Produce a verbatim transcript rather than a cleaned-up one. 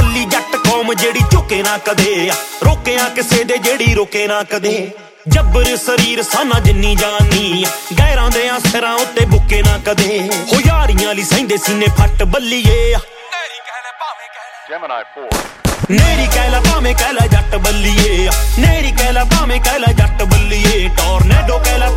ਕੱਲੀ ਜੱਟ ਕੌਮ ਜਿਹੜੀ ਝੁਕੇ ਨਾ ਕਦੇ ਰੋਕਿਆ ਕਿਸੇ ਦੇ ਜਿਹੜੀ ਰੋਕੇ ਨਾ ਕਦੇ ਜੱਬਰ ਸਰੀਰ ਸਾਨਾ ਜਿੰਨੀ ਜਾਨੀ ਗੈਰਾਂ ਦੇ ਸਿਰਾਂ ਉੱਤੇ ਬੁੱਕੇ ਨਾ ਕਦੇ ਹੋ ਯਾਰੀਆਂ ਲਈ ਸਹਿੰਦੇ ਸੀਨੇ ਫੱਟ ਬੱਲੀਏ ਨੇਰੀ ਕਹਿ ਲੈ ਭਾਵੇਂ ਕਹਿ ਲੈ ਜੈਮਨਾਈ ਫੋਰ ਨੇਰੀ ਕਹਿ ਲੈ ਭਾਵੇਂ ਕਹਿ ਲੈ ਜੱਟ ਬੱਲੀਏ ਨੇਰੀ ਕਹਿ ਲੈ ਭਾਵੇਂ ਕਹਿ ਲੈ ਜੱਟ ਬੱਲੀਏ ਟੋਰਨੇਡੋ ਕਹਿ ਲੈ